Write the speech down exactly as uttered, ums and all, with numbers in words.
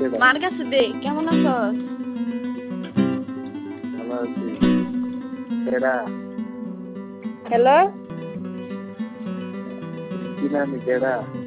কেডা? মার কাছে দে। কেমন আছস? ভালো আছি। কেডা? হ্যালো, কি নাম? কেডা?